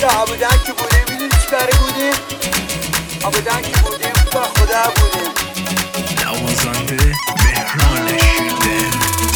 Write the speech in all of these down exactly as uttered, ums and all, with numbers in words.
آبادان که بودیم میدونی چی کاره بودیم؟ آبادان که بودیم با خدا بودیم. نوازنده بهران شیرده.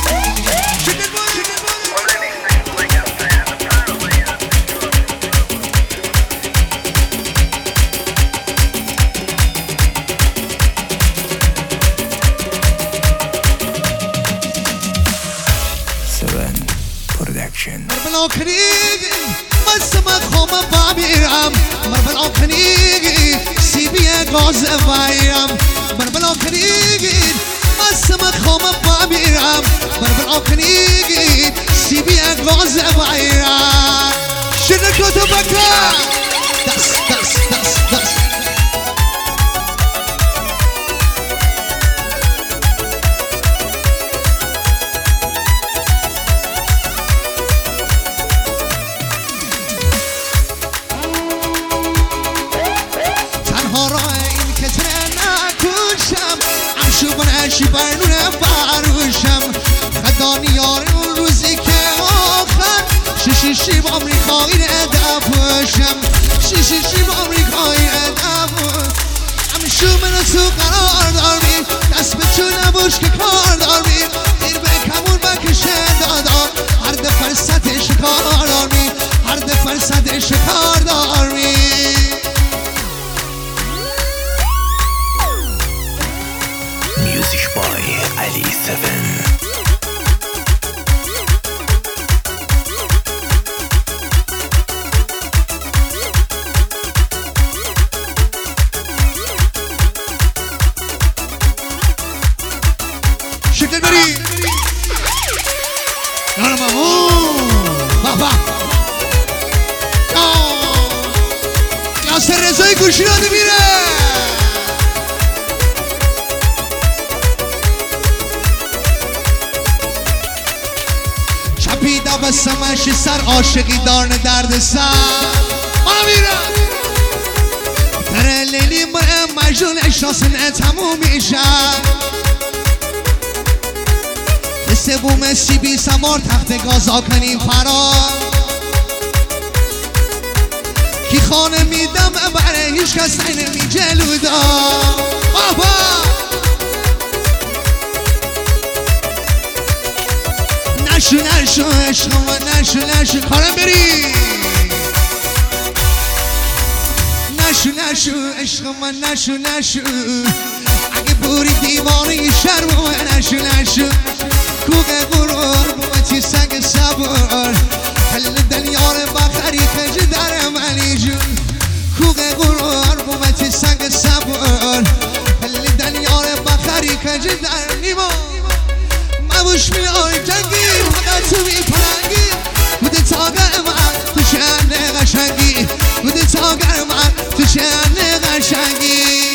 مربلا کنیگی مزم خوم بامیرم مربلا کنیگی سیبی گاز وایم مربلا کنیگی مزم خوم بامیرم مربلا کنیگی سیبی گاز وایم شنکت بکر دست دست دست دست شی برنونه باروشم خدانی یار اون روزی که آخر شیشی شی با امریکایی ندفشم شیشی شی با امریکایی ندفشم همشو منو تو قرار داریم دست به چون نبوش که کار داریم دیر به کمون بکشه دادا هر دفر سطح شکار داریم هر دفر سطح شکار داریم Music by Ali seven. شکل بری یارم امو بابا یاسر رضای گوشی داده میره چپیده بسمش سر عاشقی دارن درد سر ما میرم در لیلی من مجنون احساس نه تموم میشه مثل بوم سیبی سوار تخت گازا کنیم فرار کی خانه میدم برای هیچ کس نمی جلودا بابا نشو نشو عشق من نشو نشو کارم بری نشو نشو عشق من نشو نشو اگه بوری دیوانه شرم من نشو نشو کوه غرور بومتی سگ صبر خل دنیار بخری خج در منی جون کوه غرور بومتی سگ صبر خل دنیار بخری خج در نیما مبوش می آی جنگی فقط تو می پرنگی بوده تاگر من تو شهر قشنگی بوده تاگر من تو شهر قشنگی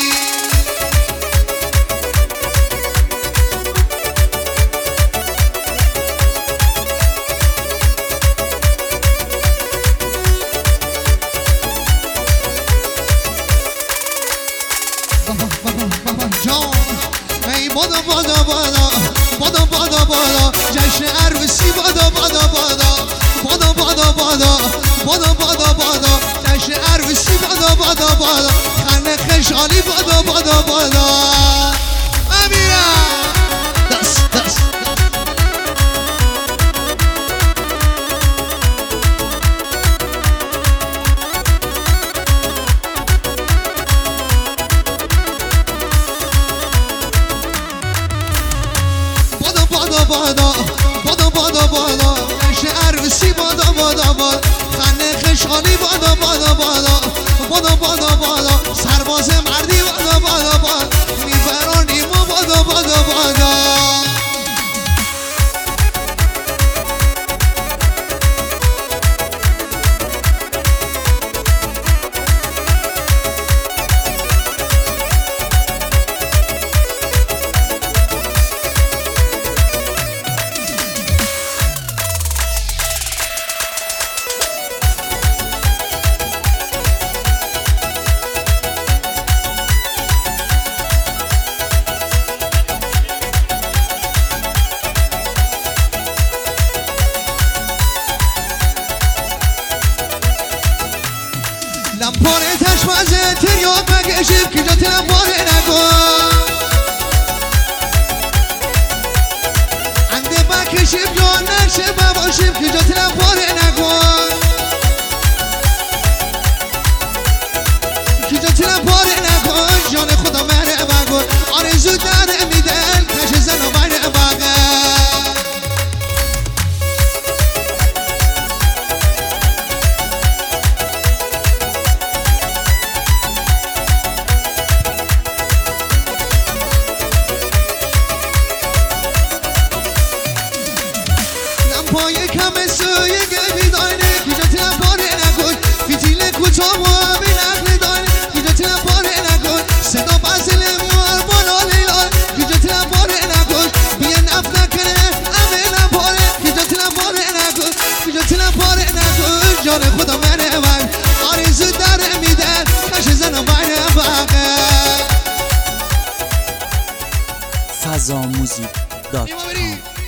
بادا بادا بادا بادا بادا بادا جشن عروسی بادا بادا بادا بادا بادا بادا بادا بادا بادا جشن عروسی بادا بادا بادا خنده خشحالی بادا بادا بادا امیرم دست دست بادا بادا بادا بادا بادا جشن عروسی بادا بادا بادا خنده خشحالی بادا بادا بادا بادا بادا بادا سرباز مردی بادا بادا بادا میبرانیم و بادا بادا بادا لپاره تشمازه تریاک مگشیم که جات لپاره نکن انده بکشیم جان نشه بباشیم که جات لپاره نکن که جات لپاره نکن جان خدا منه بگن آرزو داره میدن کش زن و منه بگن پای کم سوی گلی داینه کجا تلم پاره نکن فیتیل کوتاه و همین عقل داینه کجا تلم پاره نکن صدا بزل میار بالا لیلان کجا تلم پاره نکن بیا نف نکنه امه نپاره کجا تلم پاره نکن کجا تلم پاره نکن جان خدا منه من آرزو داره میدن کش زن و منه بقیه فضا موزیک دات کام